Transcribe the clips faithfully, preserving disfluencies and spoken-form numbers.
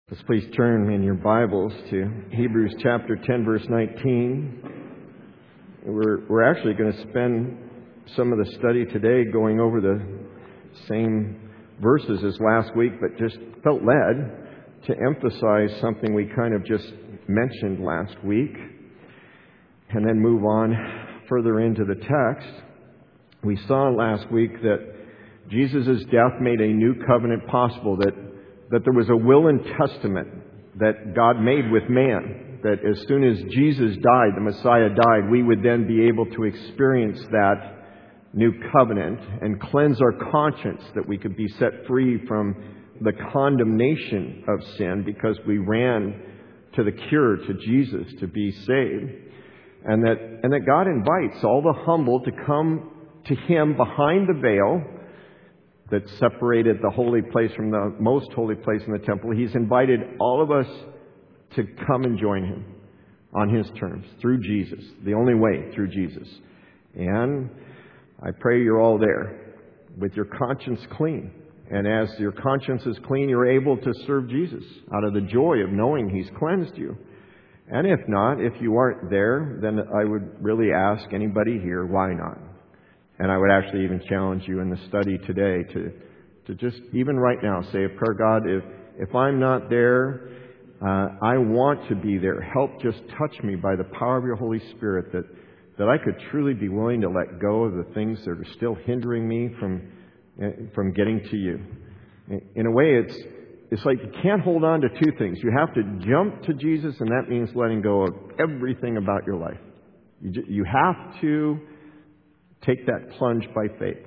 Let's please turn in your Bibles to Hebrews chapter ten, verse nineteen. We're, we're actually going to spend some of the study today going over the same verses as last week, but just felt led to emphasize something we kind of just mentioned last week and then move on further into the text. We saw last week that Jesus' death made a new covenant possible, that that there was a will and testament that God made with man, that as soon as Jesus died, the Messiah died, we would then be able to experience that new covenant and cleanse our conscience, that we could be set free from the condemnation of sin because we ran to the cure, to Jesus, to be saved. And that, and that God invites all the humble to come to Him behind the veil that separated the holy place from the most holy place in the temple. He's invited all of us to come and join Him on His terms, through Jesus, the only way, through Jesus. And I pray you're all there with your conscience clean. And as your conscience is clean, you're able to serve Jesus out of the joy of knowing He's cleansed you. And if not, if you aren't there, then I would really ask anybody here, why not? And I would actually even challenge you in the study today to, to just, even right now, say a prayer. God, if, if I'm not there, uh, I want to be there. Help just touch me by the power of your Holy Spirit, that, that I could truly be willing to let go of the things that are still hindering me from, from getting to you. In a way, it's, it's like you can't hold on to two things. You have to jump to Jesus, and that means letting go of everything about your life. You, you have to take that plunge by faith.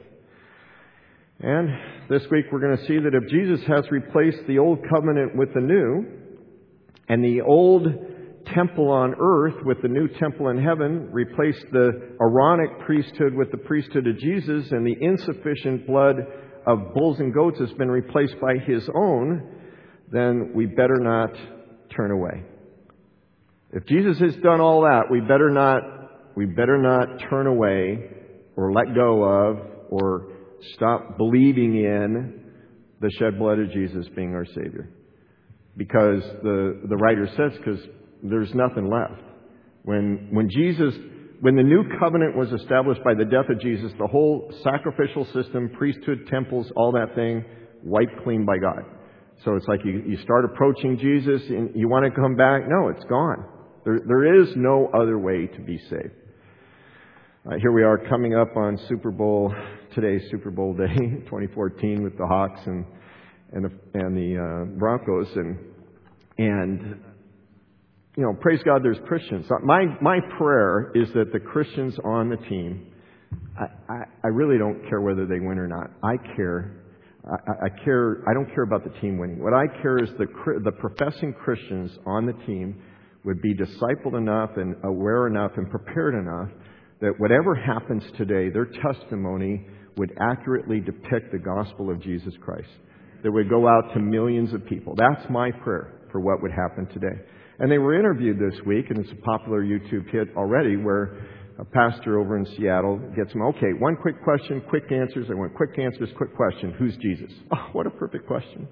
And this week we're going to see that if Jesus has replaced the old covenant with the new, and the old temple on earth with the new temple in heaven, replaced the Aaronic priesthood with the priesthood of Jesus, and the insufficient blood of bulls and goats has been replaced by His own, then we better not turn away. If Jesus has done all that, we better not, we better not turn away or let go of, or stop believing in the shed blood of Jesus being our Savior. Because the, the writer says, because there's nothing left. When, when Jesus, when the new covenant was established by the death of Jesus, the whole sacrificial system, priesthood, temples, all that thing, wiped clean by God. So it's like you, you start approaching Jesus and you want to come back. No, it's gone. There, there is no other way to be saved. Uh, here we are coming up on Super Bowl, today's Super Bowl day, twenty fourteen, with the Hawks and and the, and the uh, Broncos, and and you know, praise God, there's Christians. My my prayer is that the Christians on the team, I, I, I really don't care whether they win or not. I care. I, I care. I don't care about the team winning. What I care is the the professing Christians on the team would be discipled enough and aware enough and prepared enough that whatever happens today, their testimony would accurately depict the gospel of Jesus Christ. That would go out to millions of people. That's my prayer for what would happen today. And they were interviewed this week, and it's a popular YouTube hit already, where a pastor over in Seattle gets them, okay, one quick question, quick answers. They want quick answers, quick question. Who's Jesus? Oh, what a perfect question.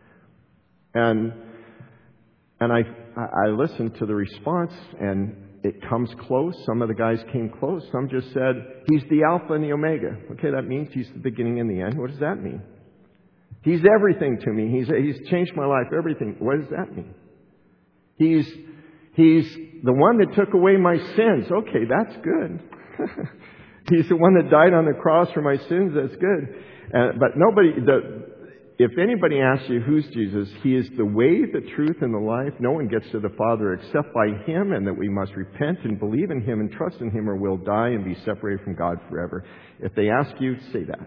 And and I I listened to the response, and it comes close. Some of the guys came close. Some just said, He's the Alpha and the Omega. Okay, that means He's the beginning and the end. What does that mean? He's everything to me. He's He's changed my life, everything. What does that mean? He's He's the one that took away my sins. Okay, that's good. He's the one that died on the cross for my sins. That's good. Uh, but nobody... the If anybody asks you who's Jesus, He is the way, the truth, and the life. No one gets to the Father except by Him, and that we must repent and believe in Him and trust in Him, or we'll die and be separated from God forever. If they ask you, say that.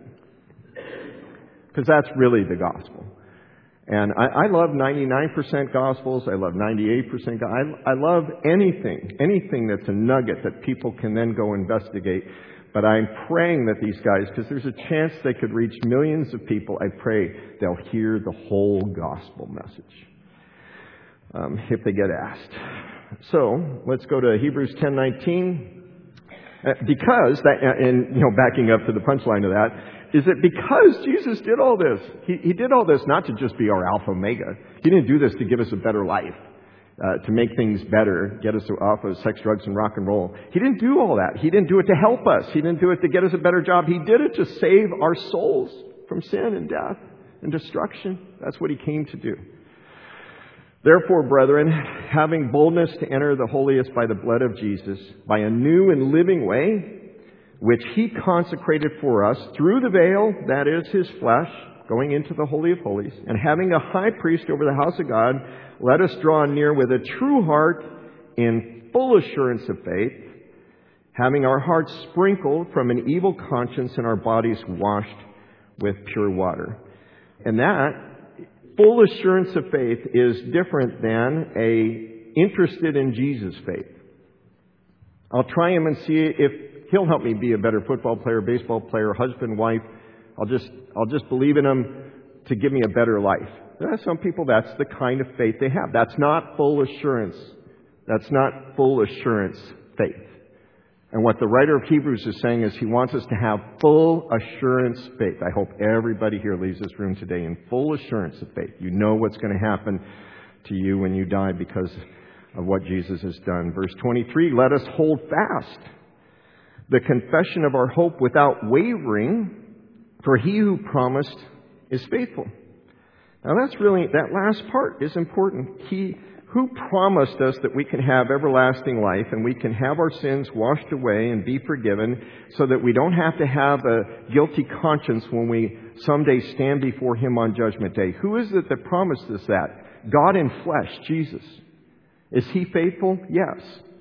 Because that's really the gospel. And I, I love ninety-nine percent gospels. I love ninety-eight percent. I, I love anything, anything that's a nugget that people can then go investigate. But I'm praying that these guys, because there's a chance they could reach millions of people, I pray they'll hear the whole gospel message um, if they get asked. So let's go to Hebrews ten nineteen. Uh, because that, and you know, backing up to the punchline of that, is that because Jesus did all this, he, he did all this not to just be our Alpha Omega. He didn't do this to give us a better life, uh, to make things better, get us off of sex, drugs, and rock and roll. He didn't do all that. He didn't do it to help us. He didn't do it to get us a better job. He did it to save our souls from sin and death and destruction. That's what he came to do. Therefore, brethren, having boldness to enter the holiest by the blood of Jesus, by a new and living way, which he consecrated for us through the veil, that is his flesh, going into the Holy of Holies, and having a high priest over the house of God, let us draw near with a true heart in full assurance of faith, having our hearts sprinkled from an evil conscience and our bodies washed with pure water. And that full assurance of faith is different than a interested in Jesus faith. I'll try him and see if he'll help me be a better football player, baseball player, husband, wife. I'll just, I'll just believe in him to give me a better life. There are some people, that's the kind of faith they have. That's not full assurance. That's not full assurance faith. And what the writer of Hebrews is saying is he wants us to have full assurance faith. I hope everybody here leaves this room today in full assurance of faith. You know what's going to happen to you when you die because of what Jesus has done. Verse twenty-three, let us hold fast the confession of our hope without wavering, for he who promised is faithful. Now that's really, that last part is important. He who promised us that we can have everlasting life and we can have our sins washed away and be forgiven so that we don't have to have a guilty conscience when we someday stand before him on Judgment Day. Who is it that promised us that? God in flesh, Jesus. Is he faithful? Yes.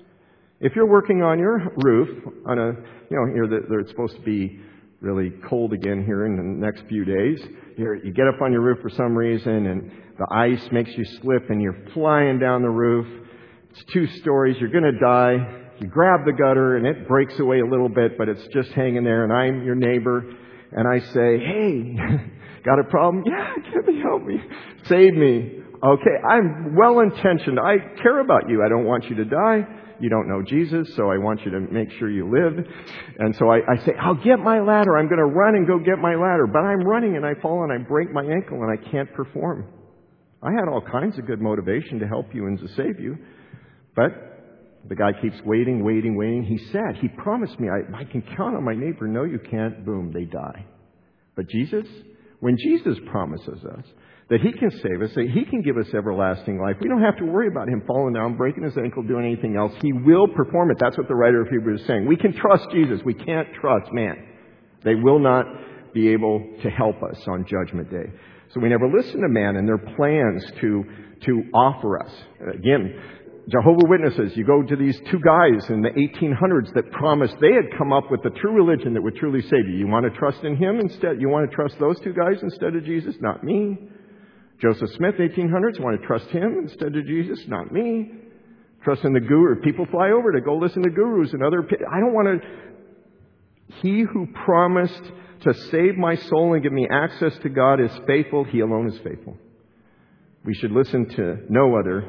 If you're working on your roof, on a, you know, here that it's supposed to be really cold again here in the next few days. You're, you get up on your roof for some reason and the ice makes you slip and you're flying down the roof. It's two stories. You're going to die. You grab the gutter and it breaks away a little bit, but it's just hanging there. And I'm your neighbor and I say, hey, got a problem? Yeah, get me, help me, save me. Okay, I'm well-intentioned. I care about you. I don't want you to die. You don't know Jesus, so I want you to make sure you live. And so I, I say, I'll get my ladder. I'm going to run and go get my ladder. But I'm running and I fall and I break my ankle and I can't perform. I had all kinds of good motivation to help you and to save you. But the guy keeps waiting, waiting, waiting. He said, he promised me, I, I can count on my neighbor. No, you can't. Boom, they die. But Jesus, when Jesus promises us that he can save us, that he can give us everlasting life, we don't have to worry about him falling down, breaking his ankle, doing anything else. He will perform it. That's what the writer of Hebrews is saying. We can trust Jesus. We can't trust man. They will not be able to help us on Judgment Day. So we never listen to man and their plans to, to offer us. Again, Jehovah's Witnesses, you go to these two guys in the eighteen hundreds that promised they had come up with the true religion that would truly save you. You want to trust in him instead? You want to trust those two guys instead of Jesus? Not me. Joseph Smith, eighteen hundreds, want to trust him instead of Jesus? Not me. Trust in the guru. People fly over to go listen to gurus and other... I don't want to... He who promised to save my soul and give me access to God is faithful. He alone is faithful. We should listen to no other,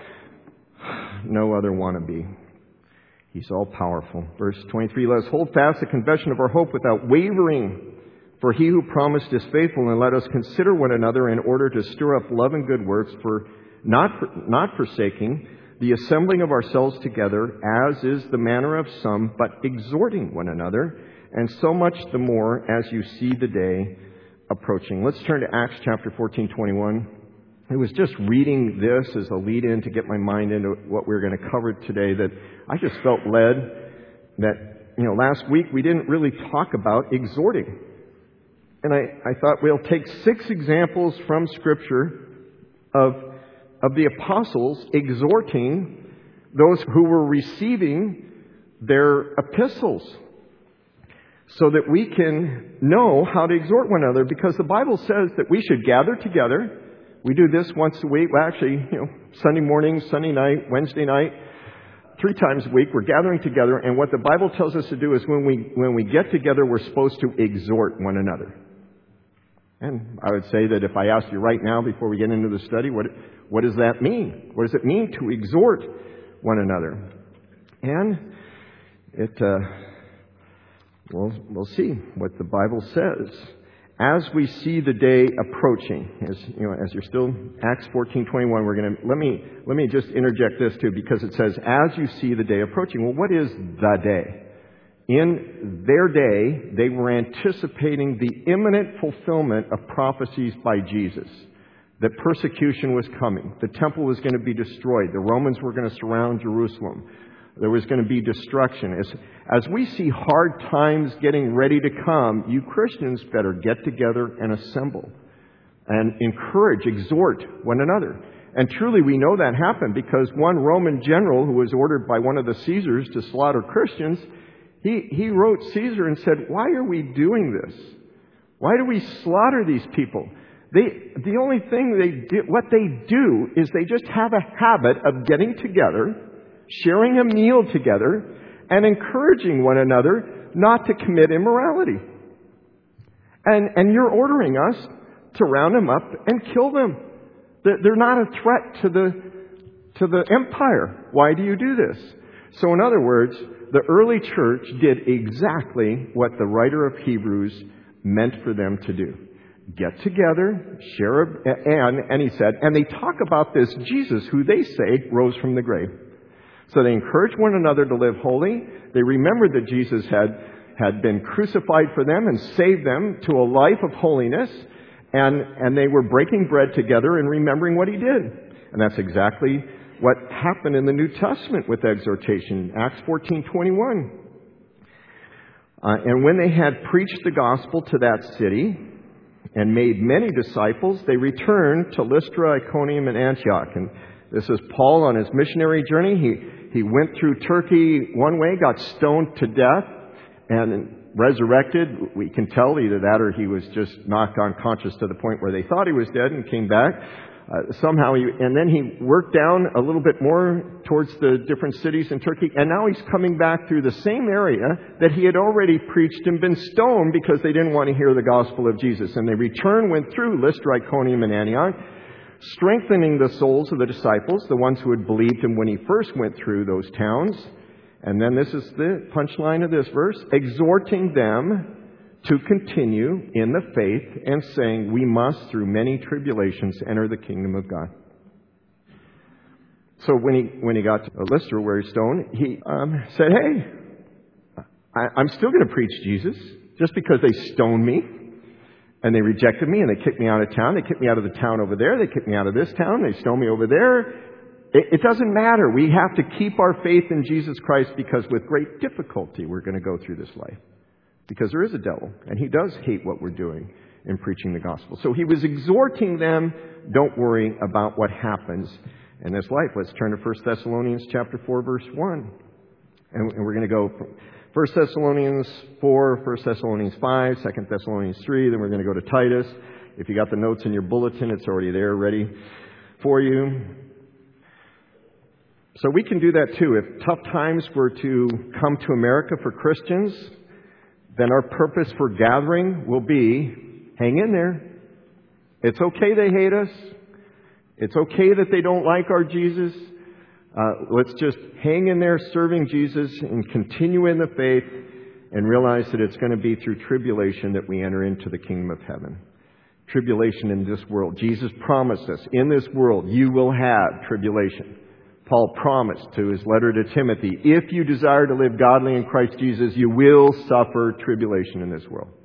no other wannabe. He's all powerful. Verse twenty-three, let us hold fast the confession of our hope without wavering. For he who promised is faithful, and let us consider one another in order to stir up love and good works, for not, not forsaking the assembling of ourselves together, as is the manner of some, but exhorting one another, and so much the more as you see the day approaching. Let's turn to Acts chapter fourteen, twenty-one. I was just reading this as a lead-in to get my mind into what we we're going to cover today, that I just felt led that, you know, last week we didn't really talk about exhorting. And I, I thought we'll take six examples from Scripture of, of the apostles exhorting those who were receiving their epistles so that we can know how to exhort one another, because the Bible says that we should gather together. We do this once a week. Well, actually, you know, Sunday morning, Sunday night, Wednesday night, three times a week. We're gathering together. And what the Bible tells us to do is when we, when we get together, we're supposed to exhort one another. And I would say that if I asked you right now before we get into the study, what, what does that mean? What does it mean to exhort one another? And it, uh, Well, we'll see what the Bible says. As we see the day approaching, as you know, as you're still Acts fourteen twenty-one, we're going to let me let me just interject this too, because it says, "As you see the day approaching." Well, what is the day? In their day, they were anticipating the imminent fulfillment of prophecies by Jesus. That persecution was coming. The temple was going to be destroyed. The Romans were going to surround Jerusalem. There was going to be destruction. As, as we see hard times getting ready to come, you Christians better get together and assemble and encourage, exhort one another. And truly we know that happened because one Roman general who was ordered by one of the Caesars to slaughter Christians, he, he wrote Caesar and said, "Why are we doing this? Why do we slaughter these people? They, the only thing they do, what they do is they just have a habit of getting together, sharing a meal together, and encouraging one another not to commit immorality. And, and you're ordering us to round them up and kill them. They're not a threat to the, to the empire. Why do you do this?" So in other words, the early church did exactly what the writer of Hebrews meant for them to do. Get together, share, a, and, and he said, and they talk about this Jesus who they say rose from the grave. So they encourage one another to live holy. They remembered that Jesus had, had been crucified for them and saved them to a life of holiness. And, and they were breaking bread together and remembering what he did. And that's exactly what happened in the New Testament with exhortation. Acts fourteen twenty-one. Uh, and when they had preached the gospel to that city and made many disciples, they returned to Lystra, Iconium, and Antioch. And this is Paul on his missionary journey. He, he went through Turkey one way, got stoned to death, and resurrected. We can tell either that or he was just knocked unconscious to the point where they thought he was dead and came back. Uh, somehow, he, and then he worked down a little bit more towards the different cities in Turkey, and now he's coming back through the same area that he had already preached and been stoned because they didn't want to hear the gospel of Jesus. And they returned, went through Lystra, Iconium, and Antioch, strengthening the souls of the disciples, the ones who had believed him when he first went through those towns. And then this is the punchline of this verse, exhorting them to continue in the faith and saying, we must, through many tribulations, enter the kingdom of God. So when he when he got to Lystra where he's stoned, he um, said, hey, I, I'm still going to preach Jesus just because they stoned me and they rejected me and they kicked me out of town. They kicked me out of the town over there. They kicked me out of this town. They stoned me over there. It, it doesn't matter. We have to keep our faith in Jesus Christ because with great difficulty we're going to go through this life. Because there is a devil, and he does hate what we're doing in preaching the gospel. So he was exhorting them, don't worry about what happens in this life. Let's turn to First Thessalonians chapter four, verse one. And we're going to go from First Thessalonians four, First Thessalonians five, Second Thessalonians three, then we're going to go to Titus. If you got the notes in your bulletin, it's already there, ready for you. So we can do that too. If tough times were to come to America for Christians, then our purpose for gathering will be, hang in there. It's okay they hate us. It's okay that they don't like our Jesus. Uh, let's just hang in there serving Jesus and continue in the faith and realize that it's going to be through tribulation that we enter into the kingdom of heaven. Tribulation in this world. Jesus promised us, in this world you will have tribulation. Paul promised to his letter to Timothy, if you desire to live godly in Christ Jesus, you will suffer tribulation in this world.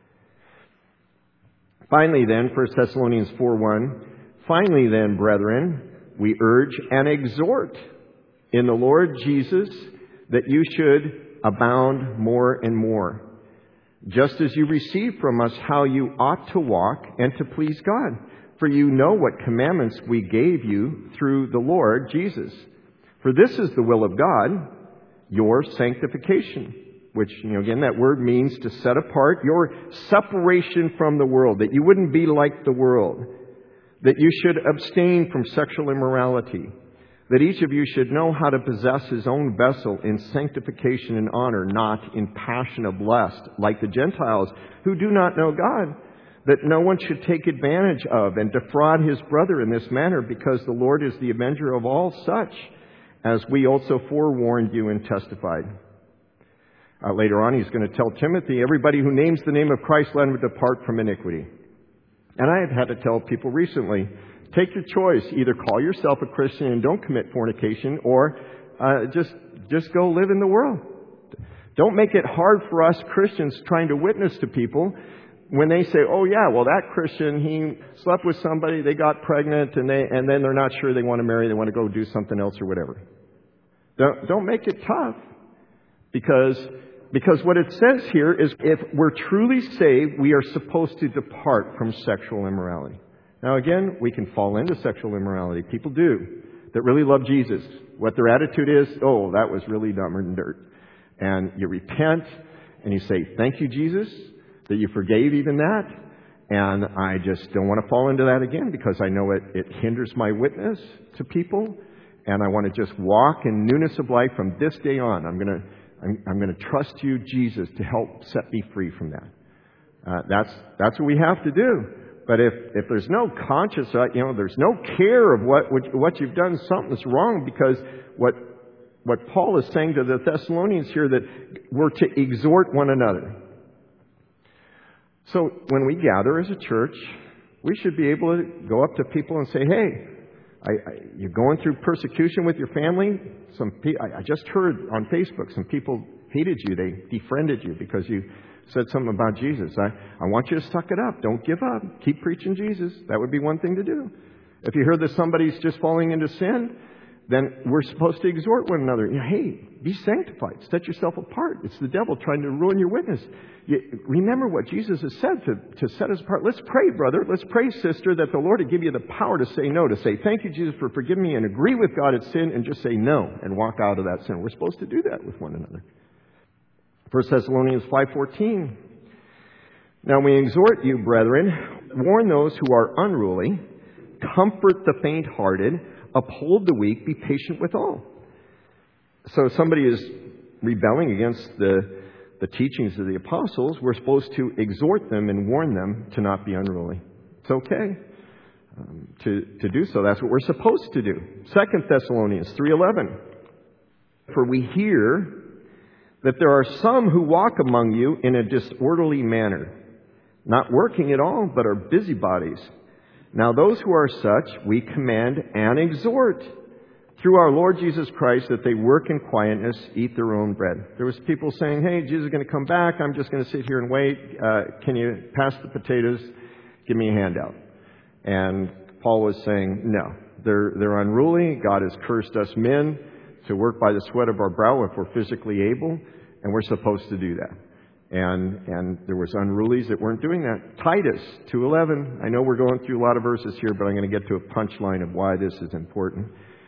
Finally then, First Thessalonians four one, finally then, brethren, we urge and exhort in the Lord Jesus that you should abound more and more, just as you receive from us how you ought to walk and to please God. For you know what commandments we gave you through the Lord Jesus. For this is the will of God, your sanctification. Which, you know, again, that word means to set apart, your separation from the world. That you wouldn't be like the world. That you should abstain from sexual immorality. That each of you should know how to possess his own vessel in sanctification and honor, not in passion of lust, like the Gentiles who do not know God. That no one should take advantage of and defraud his brother in this manner, because the Lord is the avenger of all such, as we also forewarned you and testified. Uh, later on, he's going to tell Timothy, everybody who names the name of Christ, let him depart from iniquity. And I have had to tell people recently, take your choice. Either call yourself a Christian and don't commit fornication, or uh, just just go live in the world. Don't make it hard for us Christians trying to witness to people when they say, oh yeah, well that Christian, he slept with somebody, they got pregnant, and they and then they're not sure they want to marry, they want to go do something else or whatever. Don't, don't make it tough. Because, because what it says here is if we're truly saved, we are supposed to depart from sexual immorality. Now again, we can fall into sexual immorality. People do. That really love Jesus. What their attitude is, oh, that was really dumber than dirt. And you repent and you say, thank you, Jesus, that you forgave even that. And I just don't want to fall into that again because I know it, it hinders my witness to people. And I want to just walk in newness of life from this day on. I'm going to I'm, I'm going to trust you, Jesus, to help set me free from that. Uh, that's that's what we have to do. But if if there's no conscience, uh, you know, there's no care of what, what what you've done, something's wrong. Because what what Paul is saying to the Thessalonians here, that we're to exhort one another. So when we gather as a church, we should be able to go up to people and say, hey, I, I, you're going through persecution with your family. Some pe- I, I just heard on Facebook some people hated you. They defriended you because you said something about Jesus. I, I want you to suck it up. Don't give up. Keep preaching Jesus. That would be one thing to do. If you hear that somebody's just falling into sin, then we're supposed to exhort one another. You know, hey, be sanctified. Set yourself apart. It's the devil trying to ruin your witness. You, remember what Jesus has said to, to set us apart. Let's pray, brother. Let's pray, sister, that the Lord would give you the power to say no, to say, thank you, Jesus, for forgiving me, and agree with God at sin, and just say no and walk out of that sin. We're supposed to do that with one another. First Thessalonians five fourteen. Now we exhort you, brethren, warn those who are unruly, comfort the faint-hearted, uphold the weak, be patient with all. So if somebody is rebelling against the, the teachings of the apostles, we're supposed to exhort them and warn them to not be unruly. It's okay um, to, to do so. That's what we're supposed to do. Second Thessalonians three eleven. For we hear that there are some who walk among you in a disorderly manner, not working at all, but are busybodies. Now those who are such, we command and exhort through our Lord Jesus Christ that they work in quietness, eat their own bread. There was people saying, hey, Jesus is going to come back. I'm just going to sit here and wait. Uh, can you pass the potatoes? Give me a handout. And Paul was saying, no, they're, they're unruly. God has cursed us men to work by the sweat of our brow if we're physically able, and we're supposed to do that. And and there was unrulies that weren't doing that. Titus two eleven. I know we're going through a lot of verses here, but I'm going to get to a punchline of why this is important.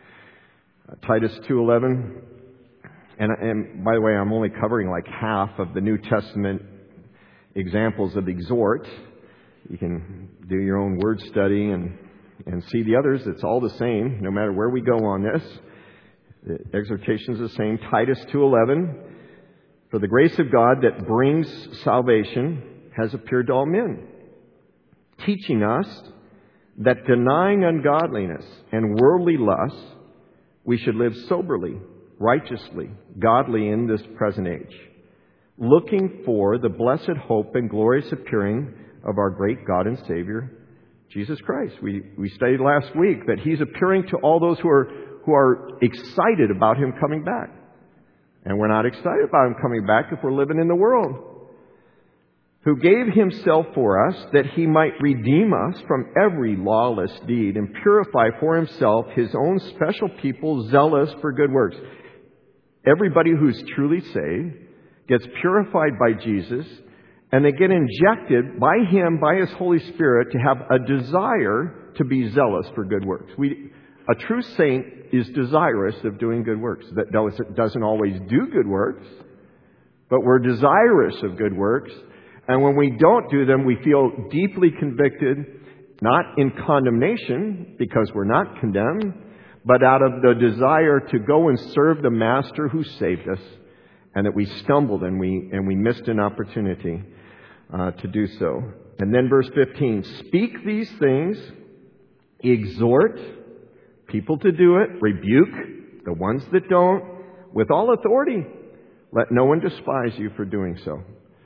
Uh, Titus two eleven. And, and by the way, I'm only covering like half of the New Testament examples of exhort. You can do your own word study and, and see the others. It's all the same, no matter where we go on this. The exhortation is the same. Titus two eleven. For the grace of God that brings salvation has appeared to all men, teaching us that denying ungodliness and worldly lusts, we should live soberly, righteously, godly in this present age, looking for the blessed hope and glorious appearing of our great God and Savior, Jesus Christ. We we studied last week that He's appearing to all those who are who are excited about Him coming back. And we're not excited about Him coming back if we're living in the world. Who gave Himself for us that He might redeem us from every lawless deed and purify for Himself His own special people zealous for good works. Everybody who's truly saved gets purified by Jesus, and they get injected by Him, by His Holy Spirit, to have a desire to be zealous for good works. We, a true saint is desirous of doing good works. That doesn't always do good works, but we're desirous of good works. And when we don't do them, we feel deeply convicted, not in condemnation, because we're not condemned, but out of the desire to go and serve the Master who saved us, and that we stumbled and we and we missed an opportunity uh, to do so. And then verse fifteen, speak these things, exhort people to do it, rebuke the ones that don't, with all authority. Let no one despise you for doing so.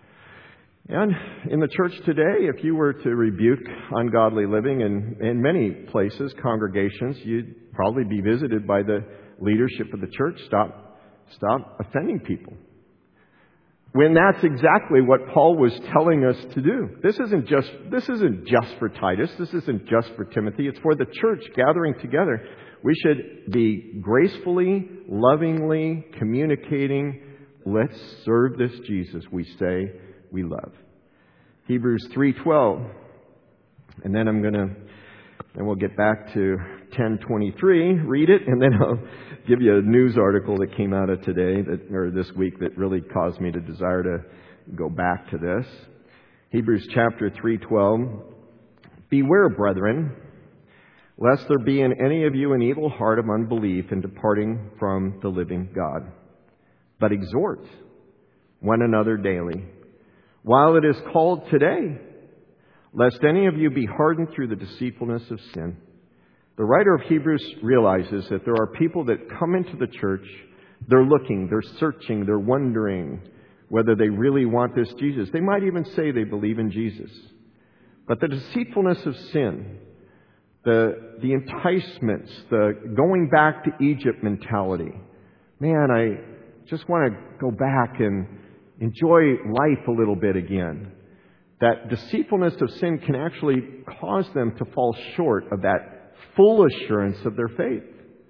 And in the church today, if you were to rebuke ungodly living in, in many places, congregations, you'd probably be visited by the leadership of the church. Stop, stop offending people. When that's exactly what Paul was telling us to do. This isn't just, this isn't just for Titus. This isn't just for Timothy. It's for the church gathering together. We should be gracefully, lovingly communicating, let's serve this Jesus we say we love. Hebrews three twelve. And then I'm going to, and we'll get back to ten twenty-three. Read it, and then I'll give you a news article that came out of today, that, or this week, that really caused me to desire to go back to this. Hebrews chapter three twelve. Beware, brethren, lest there be in any of you an evil heart of unbelief in departing from the living God. But exhort one another daily, while it is called today, lest any of you be hardened through the deceitfulness of sin. The writer of Hebrews realizes that there are people that come into the church, they're looking, they're searching, they're wondering whether they really want this Jesus. They might even say they believe in Jesus. But the deceitfulness of sin, the, the enticements, the going back to Egypt mentality, man, I just want to go back and enjoy life a little bit again. That deceitfulness of sin can actually cause them to fall short of that full assurance of their faith.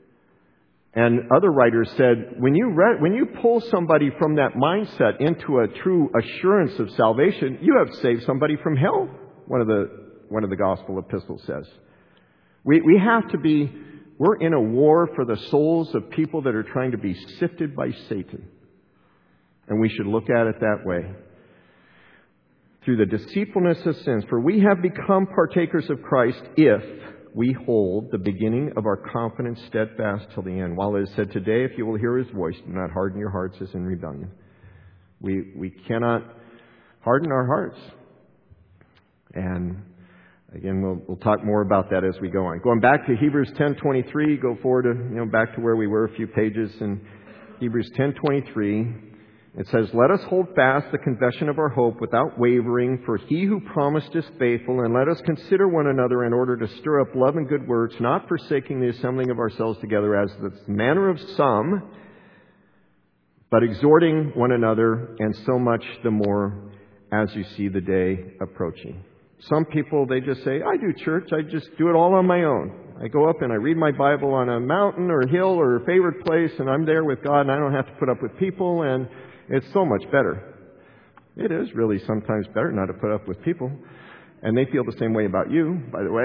And other writers said, when you re- when you pull somebody from that mindset into a true assurance of salvation, you have saved somebody from hell. One of the one of the gospel epistles says, we we have to be. We're in a war for the souls of people that are trying to be sifted by Satan. And we should look at it that way. Through the deceitfulness of sins. For we have become partakers of Christ if we hold the beginning of our confidence steadfast till the end. While it is said, today, if you will hear His voice, do not harden your hearts as in rebellion. We, we cannot harden our hearts. And again, we'll, we'll talk more about that as we go on. Going back to Hebrews ten twenty-three, go forward to, you know, back to where we were a few pages in Hebrews ten twenty-three. It says, let us hold fast the confession of our hope without wavering, for He who promised is faithful, and let us consider one another in order to stir up love and good works, not forsaking the assembling of ourselves together as the manner of some, but exhorting one another, and so much the more as you see the day approaching. Some people, they just say, I do church, I just do it all on my own. I go up and I read my Bible on a mountain or a hill or a favorite place, and I'm there with God, and I don't have to put up with people, and it's so much better. It is really sometimes better not to put up with people. And they feel the same way about you, by the way.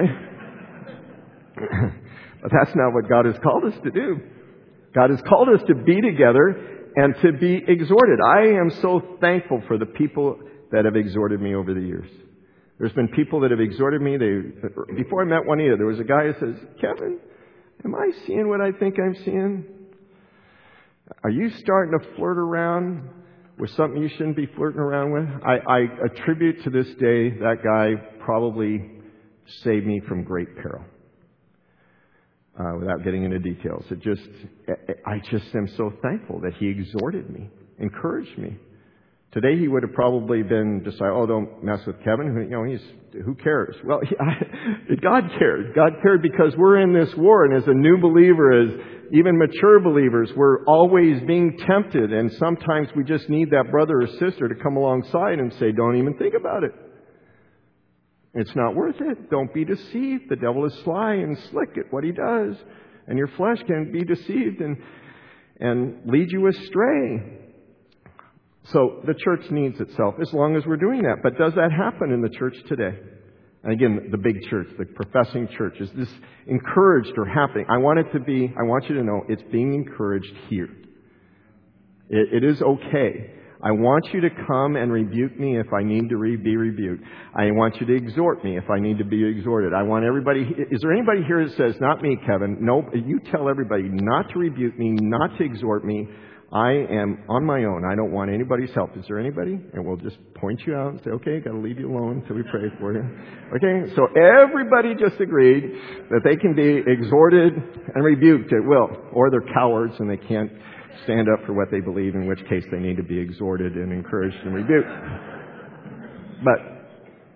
But that's not what God has called us to do. God has called us to be together and to be exhorted. I am so thankful for the people that have exhorted me over the years. There's been people that have exhorted me. They, before I met Juanita, there was a guy who says, Kevin, am I seeing what I think I'm seeing? Are you starting to flirt around with something you shouldn't be flirting around with? I, I attribute to this day that guy probably saved me from great peril. Uh, without getting into details. It just, I just am so thankful that he exhorted me, encouraged me. Today he would have probably been just like, oh, don't mess with Kevin. You know, he's, who cares? Well, he, I, God cared. God cared because we're in this war. And as a new believer, as even mature believers, we're always being tempted. And sometimes we just need that brother or sister to come alongside and say, don't even think about it. It's not worth it. Don't be deceived. The devil is sly and slick at what he does. And your flesh can be deceived and, and lead you astray. So the church needs itself as long as we're doing that. But does that happen in the church today? And again, the big church, the professing church, is this encouraged or happening? I want it to be, I want you to know it's being encouraged here. It, it is okay. I want you to come and rebuke me if I need to re- be rebuked. I want you to exhort me if I need to be exhorted. I want everybody, is there anybody here that says, not me, Kevin? No, you tell everybody not to rebuke me, not to exhort me. I am on my own. I don't want anybody's help. Is there anybody? And we'll just point you out and say, okay, got to leave you alone until we pray for you. Okay, so everybody just agreed that they can be exhorted and rebuked at will. Or they're cowards and they can't stand up for what they believe, in which case they need to be exhorted and encouraged and rebuked. But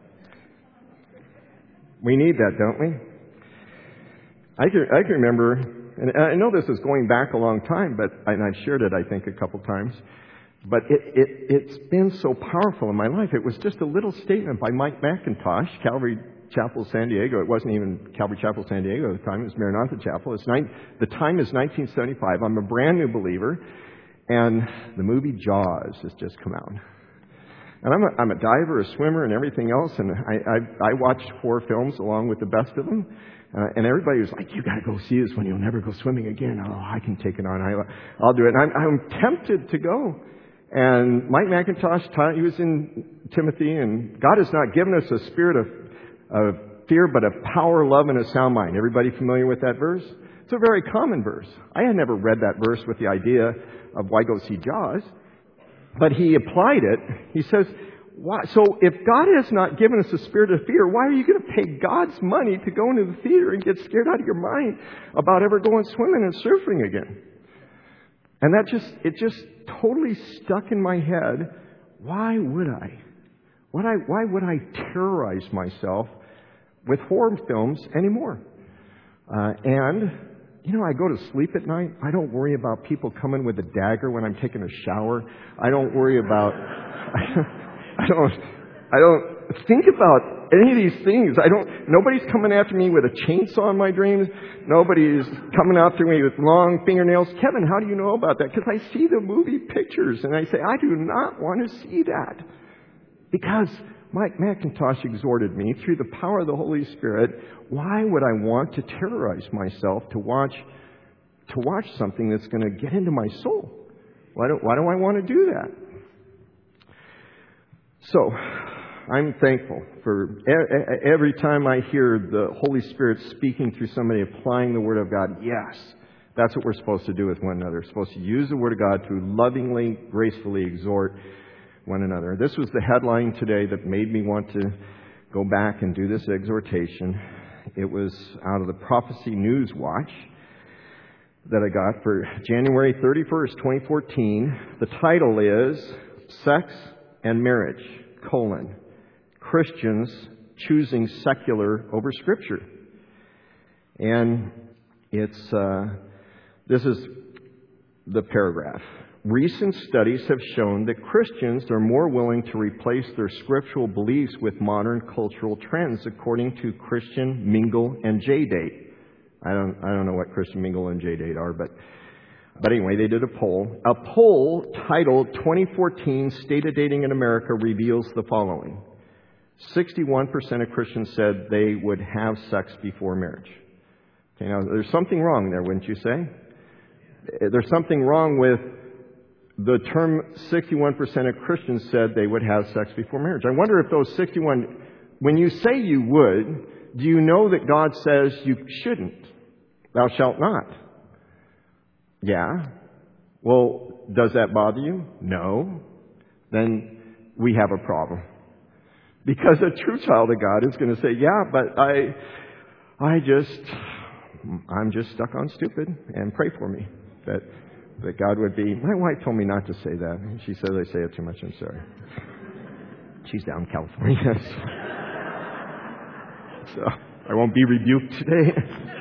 we need that, don't we? I can, I can remember, and I know this is going back a long time, but and I've shared it, I think, a couple times. But it, it, it's been so powerful in my life. It was just a little statement by Mike McIntosh, Calvary Chapel, San Diego. It wasn't even Calvary Chapel, San Diego at the time. It was Maranatha Chapel. It's nine, the time is nineteen seventy-five. I'm a brand new believer. And the movie Jaws has just come out. And I'm a, I'm a diver, a swimmer, and everything else. And I, I, I watched four films along with the best of them. Uh, and everybody was like, you got to go see this one. You'll never go swimming again. Oh, I can take it on. I, I'll do it. And I'm, I'm tempted to go. And Mike McIntosh taught, he was in Timothy, and God has not given us a spirit of, of fear, but of power, love, and a sound mind. Everybody familiar with that verse? It's a very common verse. I had never read that verse with the idea of why go see Jaws, but he applied it. He says, why? So if God has not given us a spirit of fear, why are you going to pay God's money to go into the theater and get scared out of your mind about ever going swimming and surfing again? And that just, it just totally stuck in my head. Why would I? Why, why would I terrorize myself with horror films anymore? Uh, and, you know, I go to sleep at night. I don't worry about people coming with a dagger when I'm taking a shower. I don't worry about, I don't, I don't think about any of these things. I don't, nobody's coming after me with a chainsaw in my dreams. Nobody's coming after me with long fingernails. Kevin, how do you know about that? Because I see the movie pictures and I say, I do not want to see that. Because Mike McIntosh exhorted me through the power of the Holy Spirit. Why would I want to terrorize myself to watch, to watch something that's going to get into my soul? Why do, why do I want to do that? So, I'm thankful for every time I hear the Holy Spirit speaking through somebody, applying the Word of God. Yes, that's what we're supposed to do with one another. We're supposed to use the Word of God to lovingly, gracefully exhort one another. This was the headline today that made me want to go back and do this exhortation. It was out of the Prophecy News Watch that I got for January thirty-first, twenty fourteen. The title is Sex and Marriage, colon, Christians choosing secular over Scripture. And it's, uh, this is the paragraph. Recent studies have shown that Christians are more willing to replace their scriptural beliefs with modern cultural trends, according to Christian Mingle and J-Date. I don't, I don't know what Christian Mingle and J-Date are, but, but anyway, they did a poll. A poll titled twenty fourteen State of Dating in America reveals the following. sixty-one percent of Christians said they would have sex before marriage. Okay, now, there's something wrong there, wouldn't you say? There's something wrong with the term sixty-one percent of Christians said they would have sex before marriage. I wonder if those sixty-one, when you say you would, do you know that God says you shouldn't? Thou shalt not. Yeah. Well, does that bother you? No. Then we have a problem. Because a true child of God is going to say, yeah, but I, I just, I'm just stuck on stupid, and pray for me that, that God would be. My wife told me not to say that. She says I say it too much. I'm sorry. She's down in California. So I won't be rebuked today.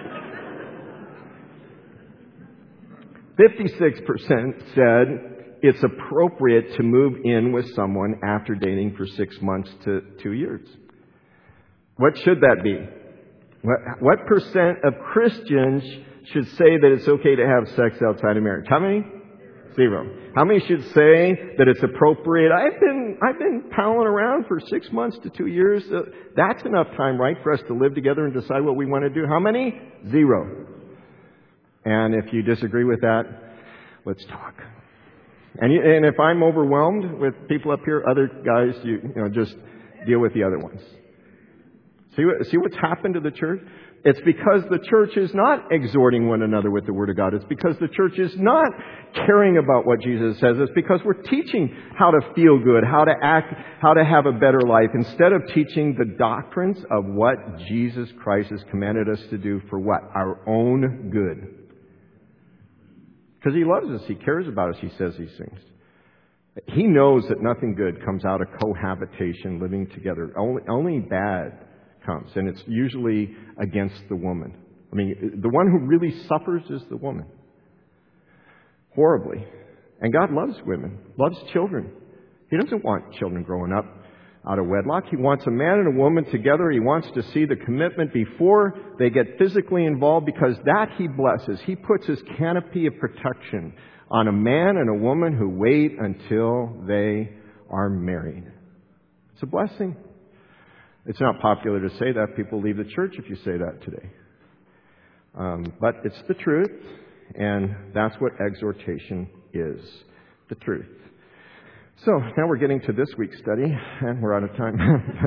fifty-six percent said it's appropriate to move in with someone after dating for six months to two years. What should that be? What, what percent of Christians should say that it's okay to have sex outside of marriage? How many? Zero. How many should say that it's appropriate? I've been I've been palling around for six months to two years. Uh, that's enough time, right, for us to live together and decide what we want to do. How many? Zero. And if you disagree with that, let's talk. And, you, and if I'm overwhelmed with people up here, other guys, you, you know, just deal with the other ones. See what, see what's happened to the church? It's because the church is not exhorting one another with the Word of God. It's because the church is not caring about what Jesus says. It's because we're teaching how to feel good, how to act, how to have a better life, instead of teaching the doctrines of what Jesus Christ has commanded us to do for what? Our own good. Because He loves us. He cares about us. He says these things. He knows that nothing good comes out of cohabitation, living together. Only, only bad comes. And it's usually against the woman. I mean, the one who really suffers is the woman. Horribly. And God loves women, loves children. He doesn't want children growing up out of wedlock. He wants a man and a woman together. He wants to see the commitment before they get physically involved, because that He blesses. He puts His canopy of protection on a man and a woman who wait until they are married. It's a blessing. It's not popular to say that. People leave the church if you say that today. Um, but it's the truth, and that's what exhortation is, the truth. So, now we're getting to this week's study, and we're out of time.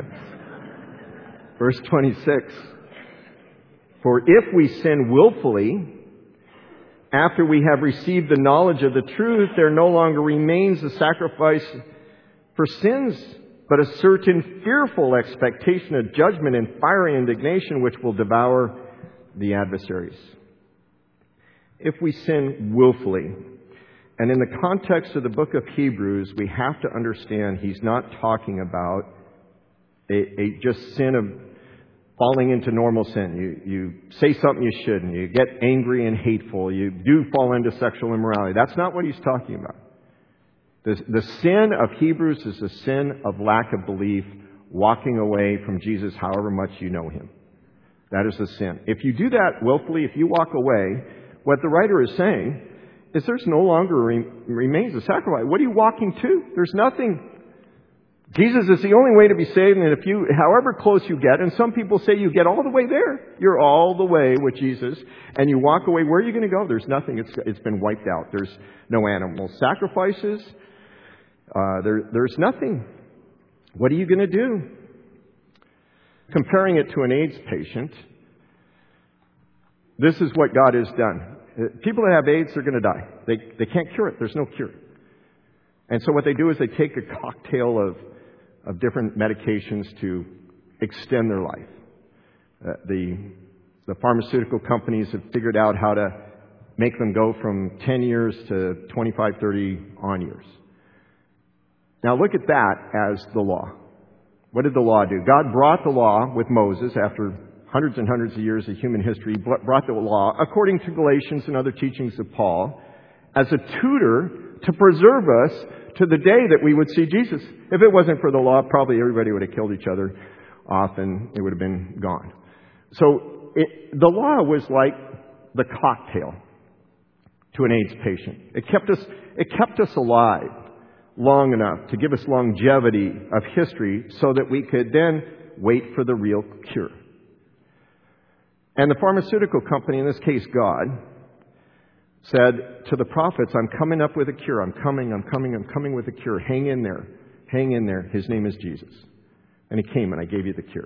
Verse twenty-six. For if we sin willfully, after we have received the knowledge of the truth, there no longer remains a sacrifice for sins, but a certain fearful expectation of judgment and fiery indignation which will devour the adversaries. If we sin willfully, and in the context of the book of Hebrews, we have to understand he's not talking about a, a just sin of falling into normal sin. You, you say something you shouldn't. You get angry and hateful. You do fall into sexual immorality. That's not what he's talking about. The, the sin of Hebrews is the sin of lack of belief, walking away from Jesus however much you know Him. That is the sin. If you do that willfully, if you walk away, what the writer is saying is there's no longer re- remains a sacrifice. What are you walking to? There's nothing. Jesus is the only way to be saved, and if you, however close you get, and some people say you get all the way there, you're all the way with Jesus, and you walk away, where are you going to go? There's nothing. It's, it's been wiped out. There's no animal sacrifices. Uh, there, there's nothing. What are you going to do? Comparing it to an AIDS patient, this is what God has done. People that have AIDS are going to die. They, they can't cure it. There's no cure. And so what they do is they take a cocktail of, of different medications to extend their life. Uh, the, the pharmaceutical companies have figured out how to make them go from ten years to twenty-five, thirty on years. Now look at that as the law. What did the law do? God brought the law with Moses after hundreds and hundreds of years of human history, brought the law, according to Galatians and other teachings of Paul, as a tutor to preserve us to the day that we would see Jesus. If it wasn't for the law, probably everybody would have killed each other off and it would have been gone. So it, the law was like the cocktail to an AIDS patient. It kept us, it kept us alive long enough to give us longevity of history so that we could then wait for the real cure. And the pharmaceutical company, in this case God, said to the prophets, I'm coming up with a cure. I'm coming, I'm coming, I'm coming with a cure. Hang in there. Hang in there. His name is Jesus. And He came and I gave you the cure.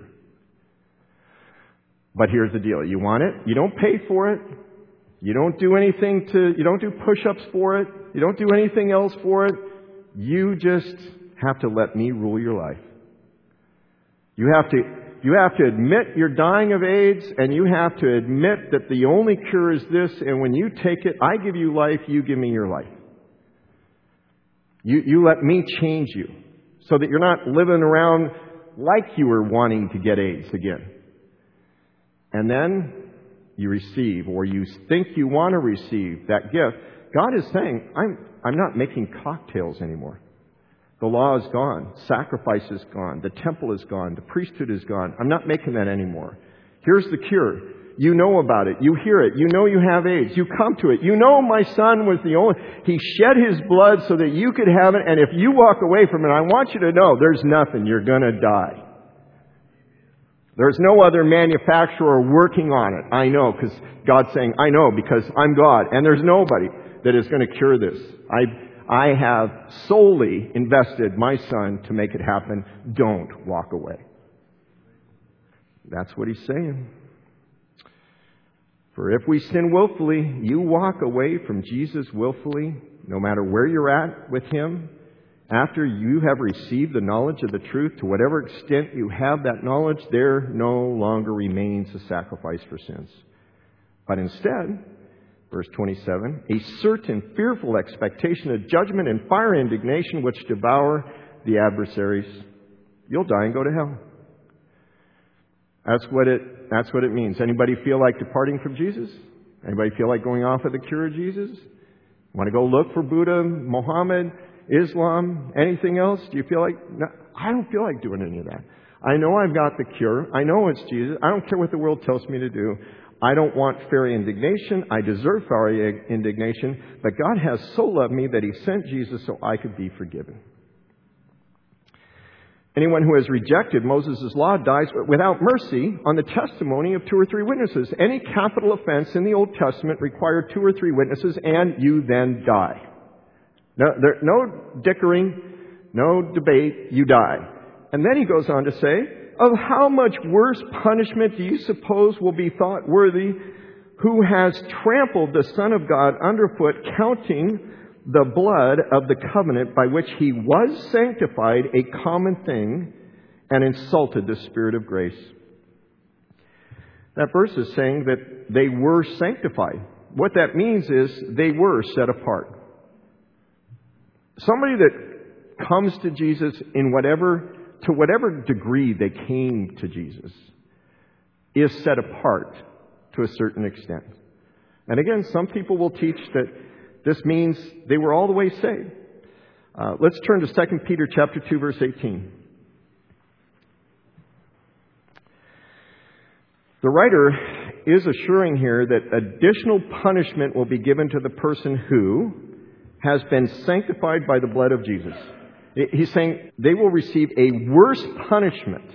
But here's the deal. You want it? You don't pay for it. You don't do anything to, you don't do push-ups for it. You don't do anything else for it. You just have to let me rule your life. You have to You have to admit you're dying of AIDS, and you have to admit that the only cure is this, and when you take it, I give you life, you give me your life. You, you let me change you so that you're not living around like you were wanting to get AIDS again. And then you receive, or you think you want to receive that gift. God is saying, I'm, I'm not making cocktails anymore. The law is gone. Sacrifice is gone. The temple is gone. The priesthood is gone. I'm not making that anymore. Here's the cure. You know about it. You hear it. You know you have AIDS. You come to it. You know my son was the only... He shed his blood so that you could have it. And if you walk away from it, I want you to know there's nothing. You're going to die. There's no other manufacturer working on it. I know, because God's saying, I know, because I'm God. And there's nobody that is going to cure this. I... I have solely invested my son to make it happen. Don't walk away. That's what he's saying. For if we sin willfully, you walk away from Jesus willfully, no matter where you're at with Him, after you have received the knowledge of the truth, to whatever extent you have that knowledge, there no longer remains a sacrifice for sins. But instead, Verse twenty-seven, a certain fearful expectation of judgment and fire indignation which devour the adversaries. You'll die and go to hell. That's what it, that's what it means. Anybody feel like departing from Jesus? Anybody feel like going off of the cure of Jesus? Want to go look for Buddha, Muhammad, Islam, anything else? Do you feel like... No, I don't feel like doing any of that. I know I've got the cure. I know it's Jesus. I don't care what the world tells me to do. I don't want fiery indignation. I deserve fiery indignation. But God has so loved me that He sent Jesus so I could be forgiven. Anyone who has rejected Moses' law dies without mercy on the testimony of two or three witnesses. Any capital offense in the Old Testament required two or three witnesses, and you then die. No, there, no dickering, no debate, you die. And then he goes on to say, of how much worse punishment do you suppose will be thought worthy who has trampled the Son of God underfoot, counting the blood of the covenant by which He was sanctified a common thing, and insulted the Spirit of grace? That verse is saying that they were sanctified. What that means is they were set apart. Somebody that comes to Jesus in whatever, to whatever degree they came to Jesus, is set apart to a certain extent. And again, some people will teach that this means they were all the way saved. Uh, let's turn to Second Peter chapter two, verse eighteen. The writer is assuring here that additional punishment will be given to the person who has been sanctified by the blood of Jesus. He's saying they will receive a worse punishment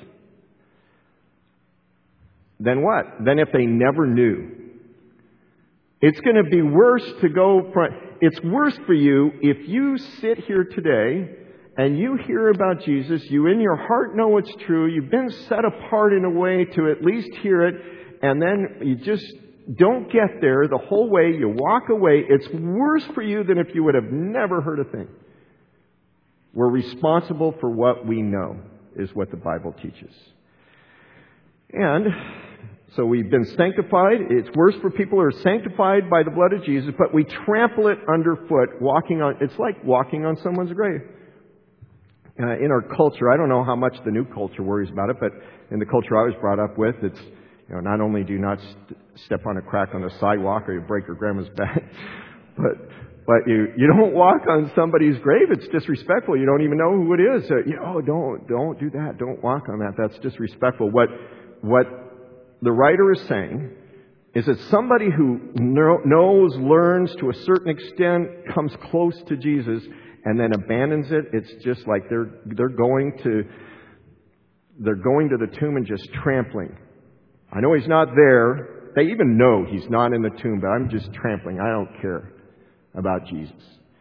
than what? Than if they never knew. It's going to be worse to go from... It's worse for you if you sit here today and you hear about Jesus, you in your heart know it's true, you've been set apart in a way to at least hear it, and then you just don't get there the whole way, you walk away. It's worse for you than if you would have never heard a thing. We're responsible for what we know, is what the Bible teaches. And so we've been sanctified. It's worse for people who are sanctified by the blood of Jesus, but we trample it underfoot, walking on... It's like walking on someone's grave. Uh, in our culture, I don't know how much the new culture worries about it, but in the culture I was brought up with, it's, you know, not only do you not st- step on a crack on the sidewalk or you break your grandma's back, but but you, you don't walk on somebody's grave. It's disrespectful. You don't even know who it is. Uh, you know, oh, don't don't do that. Don't walk on that. That's disrespectful. What what the writer is saying is that somebody who know, knows, learns to a certain extent, comes close to Jesus, and then abandons it, it's just like they're they're going to they're going to the tomb and just trampling. I know He's not there. They even know He's not in the tomb, but I'm just trampling. I don't care about Jesus.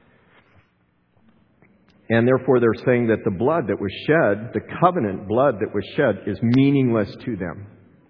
And therefore they're saying that the blood that was shed, the covenant blood that was shed, is meaningless to them.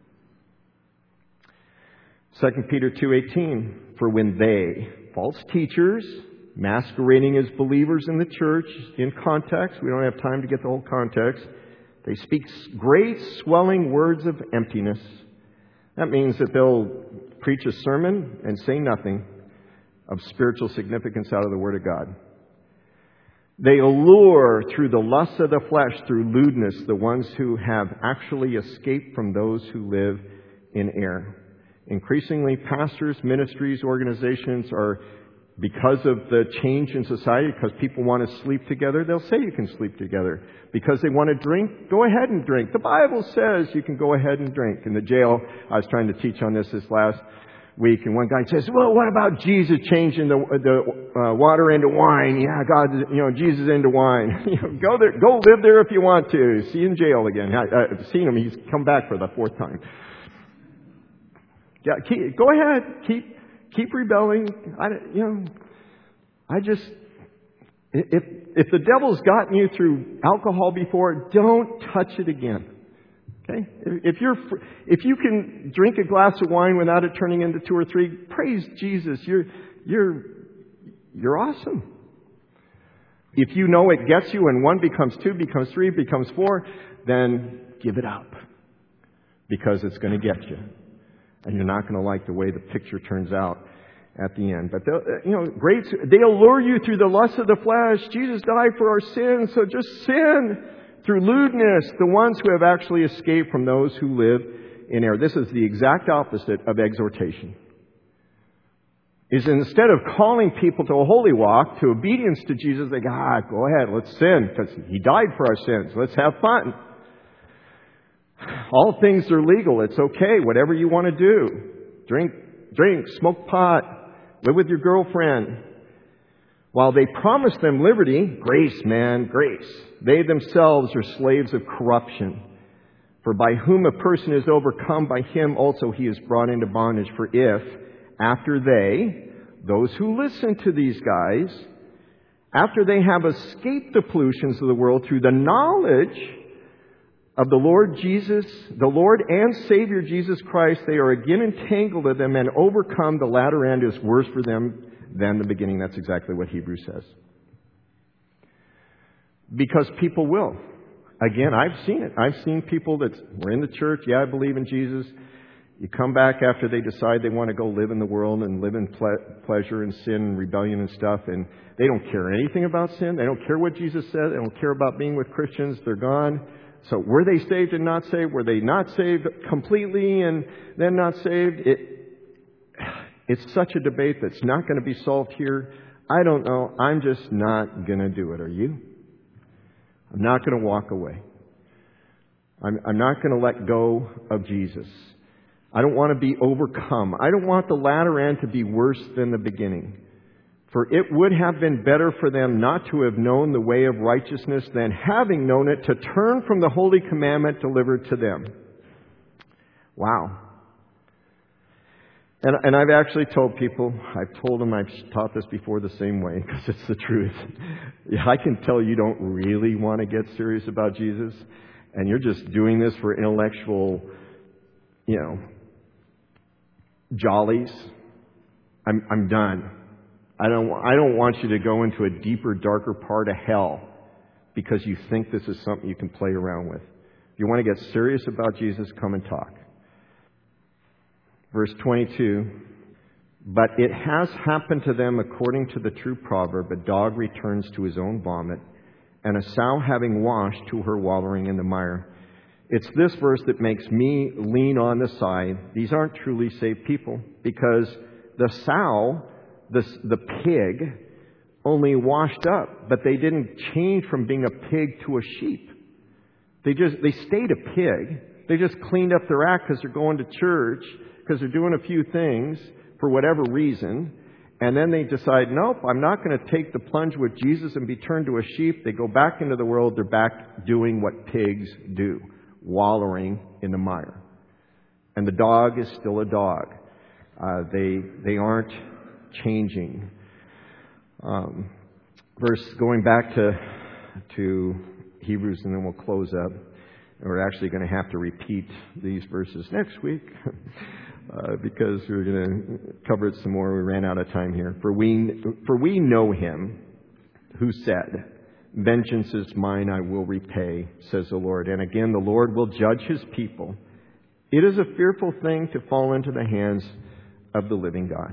Second Peter two eighteen, for when they, false teachers, masquerading as believers in the church, in context, we don't have time to get the whole context, they speak great swelling words of emptiness. That means that they'll preach a sermon and say nothing of spiritual significance out of the Word of God. They allure through the lusts of the flesh, through lewdness, the ones who have actually escaped from those who live in error. Increasingly, pastors, ministries, organizations are, because of the change in society, because people want to sleep together, they'll say you can sleep together. Because they want to drink, go ahead and drink. The Bible says you can go ahead and drink. In the jail, I was trying to teach on this this last week, and one guy says, well, what about Jesus changing the, the uh, water into wine? Yeah, God, you know, Jesus into wine. You know, go there, go live there if you want to. See you in jail again. I, I've seen him. He's come back for the fourth time. Yeah, keep, go ahead. Keep keep rebelling. I, you know, I just, if if the devil's gotten you through alcohol before, don't touch it again. Okay? If you're if you can drink a glass of wine without it turning into two or three, praise Jesus. You're you're you're awesome. If you know it gets you and one becomes two, becomes three, becomes four, then give it up, because it's going to get you. And you're not going to like the way the picture turns out. at the end. But, you know, great, they'll lure you through the lust of the flesh. Jesus died for our sins, so just sin. Through lewdness, the ones who have actually escaped from those who live in error. This is the exact opposite of exhortation. Is instead of calling people to a holy walk, to obedience to Jesus, they go, ah, go ahead, let's sin, because He died for our sins. Let's have fun. All things are legal. It's okay. Whatever you want to do. Drink, drink, smoke pot, live with your girlfriend. While they promise them liberty, grace, man, grace, they themselves are slaves of corruption. For by whom a person is overcome, by him also he is brought into bondage. For if, after they, those who listen to these guys, after they have escaped the pollutions of the world through the knowledge of the Lord Jesus, the Lord and Savior Jesus Christ, they are again entangled with them and overcome, the latter end is worse for them than the beginning. That's exactly what Hebrews says. Because people will. Again, I've seen it. I've seen people that were in the church. Yeah, I believe in Jesus. You come back after they decide they want to go live in the world and live in ple- pleasure and sin and rebellion and stuff, and they don't care anything about sin. They don't care what Jesus said. They don't care about being with Christians. They're gone. So were they saved and not saved? Were they not saved completely and then not saved? It, it's such a debate that's not going to be solved here. I don't know. I'm just not going to do it. Are you? I'm not going to walk away. I'm, I'm not going to let go of Jesus. I don't want to be overcome. I don't want the latter end to be worse than the beginning. For it would have been better for them not to have known the way of righteousness than, having known it, to turn from the holy commandment delivered to them. Wow. And, and I've actually told people, I've told them, I've taught this before the same way, because it's the truth. I can tell you don't really want to get serious about Jesus, and you're just doing this for intellectual, you know, jollies. I'm, I'm done. I don't, I don't want you to go into a deeper, darker part of hell because you think this is something you can play around with. If you want to get serious about Jesus, come and talk. Verse twenty-two, but it has happened to them according to the true proverb, a dog returns to his own vomit, and a sow having washed to her wallowing in the mire. It's this verse that makes me lean on the side. These aren't truly saved people, because the sow, the, the pig, only washed up, but they didn't change from being a pig to a sheep. They just, they stayed a pig. They just cleaned up their act because they're going to church, because they're doing a few things for whatever reason. And then they decide, nope, I'm not going to take the plunge with Jesus and be turned to a sheep. They go back into the world. They're back doing what pigs do, wallowing in the mire. And the dog is still a dog. Uh, they they aren't changing. Um, verse going back to to Hebrews, and then we'll close up. We're actually going to have to repeat these verses next week uh, because we're going to cover it some more. We ran out of time here. For we for we know Him who said, "Vengeance is mine; I will repay," says the Lord. And again, the Lord will judge His people. It is a fearful thing to fall into the hands of the living God.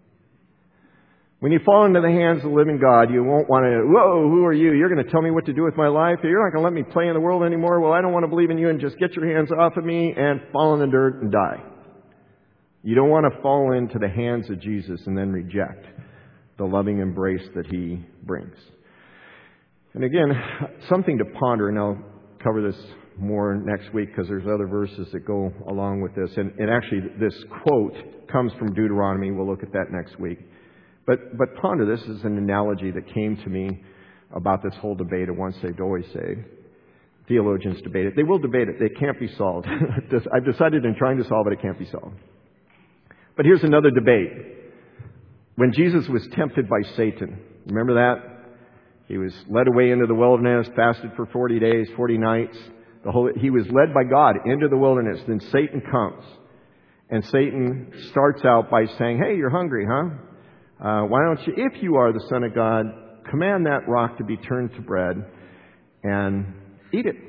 When you fall into the hands of the living God, you won't want to, whoa, who are you? You're going to tell me what to do with my life? You're not going to let me play in the world anymore? Well, I don't want to believe in you, and just get your hands off of me and fall in the dirt and die. You don't want to fall into the hands of Jesus and then reject the loving embrace that He brings. And again, something to ponder, and I'll cover this more next week because there's other verses that go along with this. And, and actually, this quote comes from Deuteronomy. We'll look at that next week. But but ponder, this is an analogy that came to me about this whole debate of once saved, always saved. Theologians debate it. They will debate it. It can't be solved. I've decided in trying to solve it, it can't be solved. But here's another debate. When Jesus was tempted by Satan, remember that? He was led away into the wilderness, fasted for forty days, forty nights. The whole, he was led by God into the wilderness. Then Satan comes. And Satan starts out by saying, hey, you're hungry, huh? Uh, why don't you, if you are the Son of God, command that rock to be turned to bread and eat it.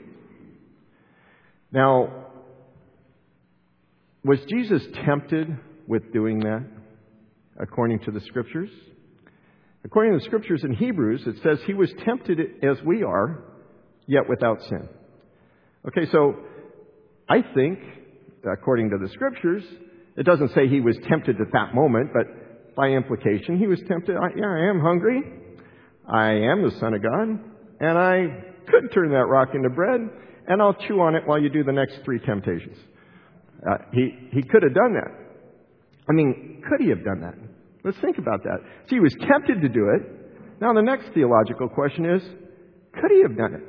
Now, was Jesus tempted with doing that? according to the Scriptures? According to the Scriptures in Hebrews, it says he was tempted as we are, yet without sin. Okay, so I think, according to the Scriptures, it doesn't say he was tempted at that moment, but by implication, he was tempted. I, yeah, I am hungry. I am the Son of God, and I could turn that rock into bread, and I'll chew on it while you do the next three temptations. Uh, he, he could have done that. I mean, could he have done that? Let's think about that. See, he was tempted to do it. Now, the next theological question is, could he have done it?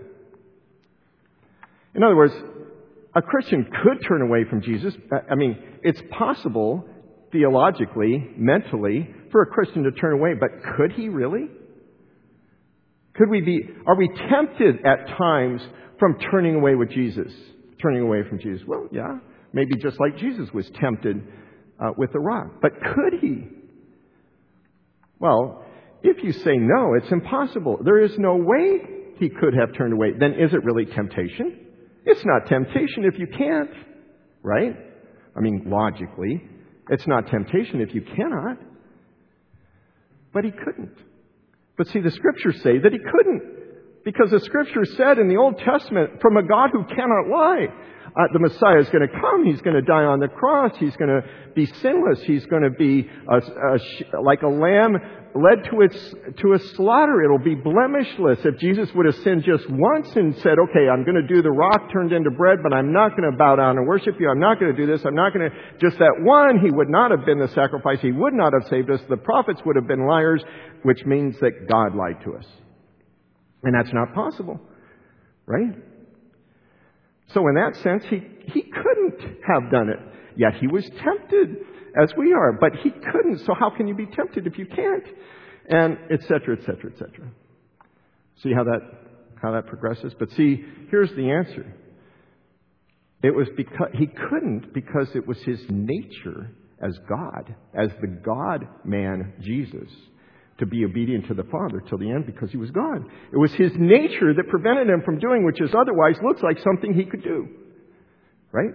In other words, a Christian could turn away from Jesus. I mean, it's possible, theologically, mentally, for a Christian to turn away, but could he really? Could we be, are we tempted at times from turning away with Jesus? Turning away from Jesus? Well, yeah. Maybe just like Jesus was tempted uh, with the rock. But could he? Well, if you say no, it's impossible. There is no way he could have turned away. Then is it really temptation? It's not temptation if you can't, right? I mean, logically, it's not temptation if you cannot. But he couldn't. But see, the Scriptures say that he couldn't. Because the Scripture said in the Old Testament, from a God who cannot lie, uh, the Messiah is going to come. He's going to die on the cross. He's going to be sinless. He's going to be a, a, like a lamb led to its to a slaughter. It'll be blemishless. If Jesus would have sinned just once and said, okay, I'm going to do the rock turned into bread, but I'm not going to bow down and worship you. I'm not going to do this. I'm not going to... Just that one, he would not have been the sacrifice. He would not have saved us. The prophets would have been liars, which means that God lied to us. And that's not possible, right? So in that sense, he, he couldn't have done it. Yet he was tempted as we are, but he couldn't. So how can you be tempted if you can't? And et cetera, et cetera, et cetera. See how that, how that progresses? But see, here's the answer. It was because he couldn't because it was his nature as God, as the God-man Jesus, to be obedient to the Father till the end because he was God. It was his nature that prevented him from doing which is otherwise looks like something he could do. Right?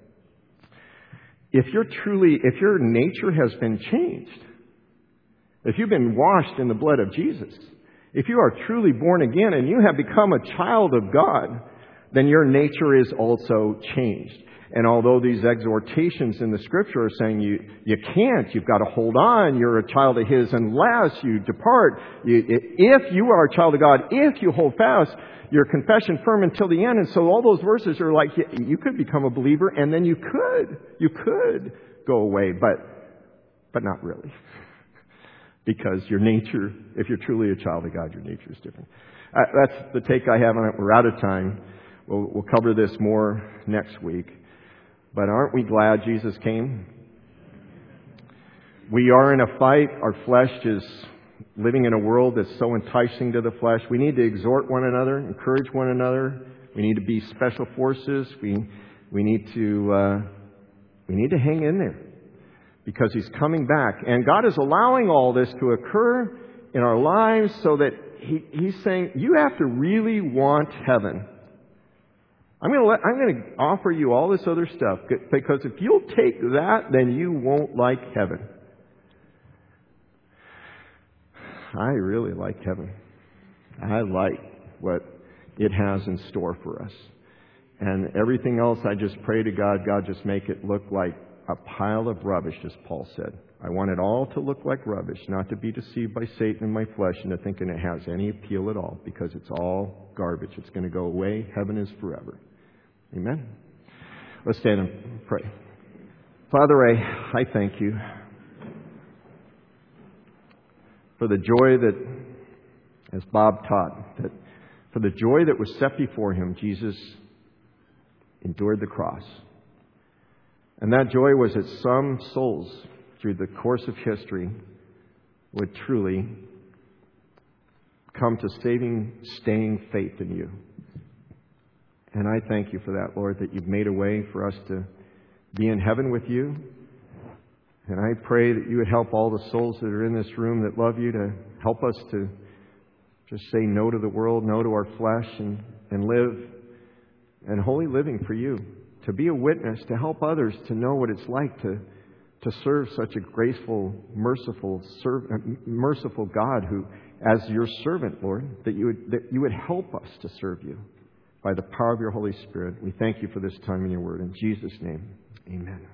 If you're truly, if your nature has been changed, if you've been washed in the blood of Jesus, if you are truly born again and you have become a child of God, then your nature is also changed. And although these exhortations in the Scripture are saying you, you can't, you've got to hold on, you're a child of His unless you depart. You, if you are a child of God, if you hold fast your confession firm until the end. And so all those verses are like, you could become a believer and then you could, you could go away, but, but not really. Because your nature, if you're truly a child of God, your nature is different. Uh, that's the take I have on it. We're out of time. We'll, we'll cover this more next week. But aren't we glad Jesus came? We are in a fight. Our flesh is living in a world that's so enticing to the flesh. We need to exhort one another, encourage one another. We need to be special forces. We we need to uh, we need to hang in there because He's coming back, and God is allowing all this to occur in our lives so that he, He's saying you have to really want heaven. I'm going to let, I'm going to offer you all this other stuff because if you'll take that, then you won't like heaven. I really like heaven. I like what it has in store for us. And everything else, I just pray to God, God just make it look like a pile of rubbish, as Paul said. I want it all to look like rubbish, not to be deceived by Satan and my flesh into thinking it has any appeal at all because it's all garbage. It's going to go away. Heaven is forever. Amen. Let's stand and pray. Father, I, I thank you for the joy that, as Bob taught, that for the joy that was set before Him, Jesus endured the cross. And that joy was that some souls through the course of history would truly come to saving, staying faith in you. And I thank you for that, Lord, that you've made a way for us to be in heaven with you. And I pray that you would help all the souls that are in this room that love you to help us to just say no to the world, no to our flesh, and, and live in holy living for you. To be a witness, to help others to know what it's like to, to serve such a graceful, merciful, serv- merciful God who, as your servant, Lord, that you would, that you would help us to serve you by the power of your Holy Spirit. We thank you for this time in your word. In Jesus' name, amen.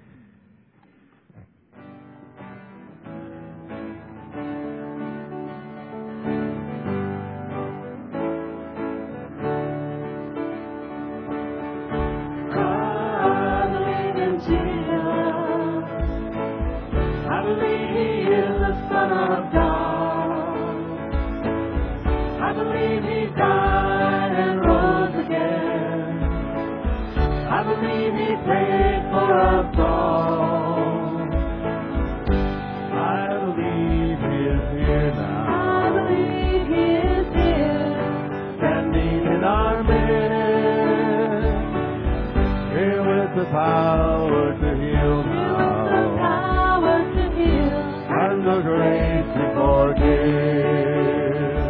Power to heal now, power to heal, and the grace to forgive.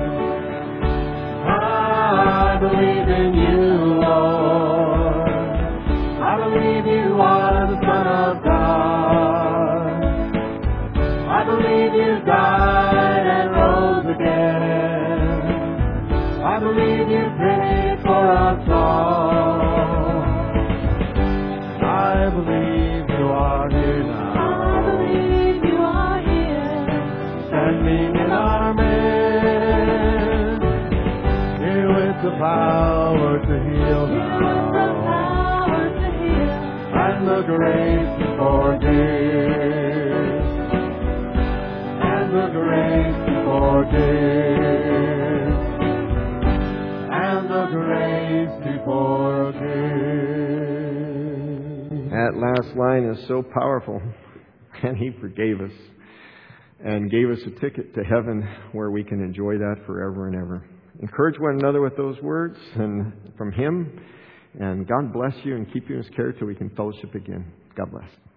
I believe in you, Lord. I believe you are the Son of God. I believe you died and rose again. I believe you paid for us all. I believe you are here now. I believe you are here, standing in our midst, here with the power to heal now, the power to heal, and the grace to forgive, and the grace to forgive, and the grace to forgive. That last line is so powerful. And He forgave us and gave us a ticket to heaven where we can enjoy that forever and ever. Encourage one another with those words and from Him. And God bless you and keep you in His care till we can fellowship again. God bless.